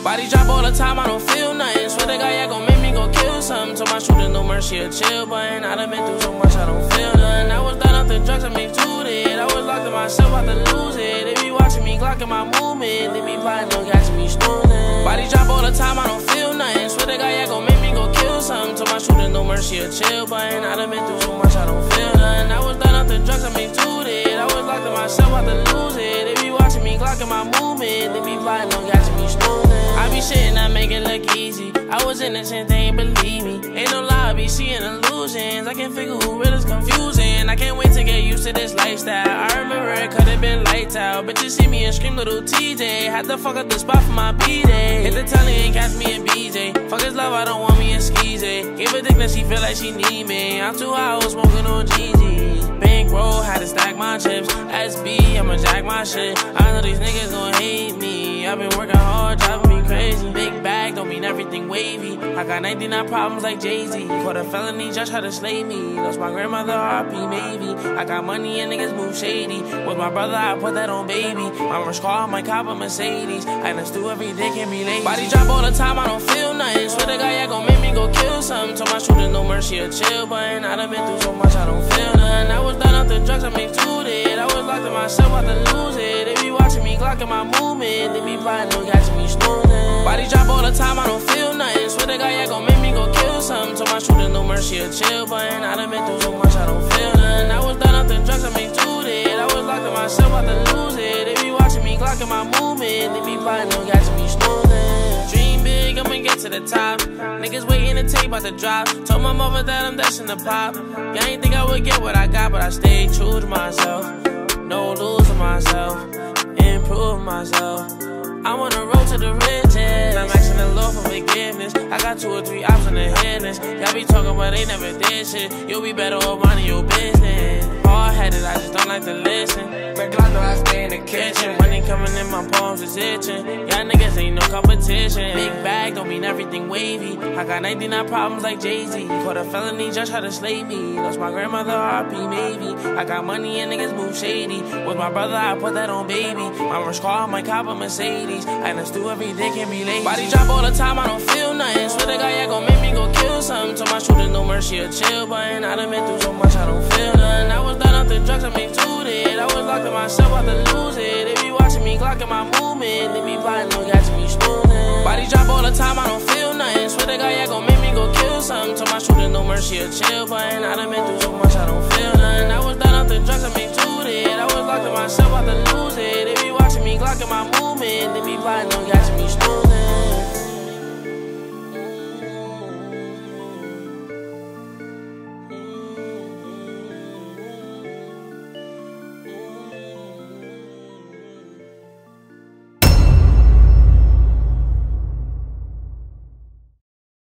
Body drop all the time, I don't feel nothing. Swear to God, yeah, gon' make me go kill something. Told my shooter no mercy, a chill button. I done been through so much, I don't feel nothing. I was done off the drugs, I made two it. I was locked in myself, about to lose it. They be watching me, glocking my movement. They be plotting, no gas, me snoozing. Body drop all the time, I don't feel nothing. Swear to God, yeah, gon' make me go kill something. Told my shooter no mercy, a chill button. I done been through so much, I don't feel nothing. I was done off the drugs, I made two it. I was locked in myself, about to lose it. They be watching me, glocking my movement. They be plotting, no gas, me snoozing. I be shitting, I make it look easy. I was innocent, they ain't believe me. Ain't no lie, I be seeing illusions. I can't figure who real is confusing. I can't wait to get used to this lifestyle. I remember it could've been lights out. Bitches see me and scream little TJ. Had to fuck up the spot for my B-Day. Hit the telly and catch me in BJ. Fuck his love, I don't want me in Skeezy. Give a dick that she feel like she need me. I'm too high, I was smoking on GG. Bankroll, had to stack my chips. SB, I'ma jack my shit. I know these niggas gon' hate me. I've been working hard, driving me crazy. Big bag, don't mean everything wavy. I got 99 problems like Jay-Z. Caught a felony, just tried to slay me. Lost my grandmother, RP maybe. I got money and niggas move shady. With my brother, I put that on baby. My rush car, my cop a Mercedes. I done stew every day, can't be lazy. Body drop all the time, I don't feel nothing. Swear to God, yeah, gon' make me go kill something. Told my shooter no mercy, a chill button. I done been through so much, I don't feel nothing. I was done off the drugs, I made two it. I was locked in myself, about to lose it. They be watching me, glocking my movement. They be plotting, no gas, me snoozing. Body drop all the time, I don't feel nothing. Swear to God, yeah, gon' make me go kill something. Told my shooter no mercy, a chill button. I done been through so much, I don't feel nothing. I was done off the drugs, I made two it. I was locked in myself, about to lose it. They be watching me, glocking my movement. They be plotting, no gas, me snoozing. Dream big, I'ma get to the top. Niggas waiting to tape about to drop. Told my mother that I'm destined to pop. Yeah, I ain't think I would get what I got, but I stayed true to myself. No losing myself, improve myself. I'm on the road to the riches. I'm asking the Lord for forgiveness. I got 2 or 3 options in the headless. Y'all be talking, but they never did shit. You'll be better off minding your business. Hard-headed, I just don't like to listen. Red Glock, I stay in the kitchen. Money coming in, my palms is itching. Y'all niggas ain't no competition. Big bag, don't mean everything wavy. I got 99 problems like Jay-Z. Caught a felony, just tried to slay me. Lost my grandmother, RP maybe. I got money and niggas move shady. With my brother, I put that on baby. My rush car, my cop a Mercedes. I done stew every day, can't be lazy. Body drop all the time, I don't feel nothing. Swear to God, yeah, gon' make me go kill something. Told my shooter no mercy, a chill button. I done been through so much, I don't feel nothing. I was done off the drugs, I made two it. I was locked in myself, about to lose it. They be watching me, glocking my movement. They be plotting, no gas, me snoozing. Body drop all the time, I don't feel nothing. Swear to God, yeah, gon' make me go kill something. Told my shooter no mercy, a chill button. I done been through so much, I don't feel nothing. I was done off the drugs, I made two it. I was locked in myself, about to lose it. They be watching me, glocking my movement. They be plotting, no gas, me snoozing.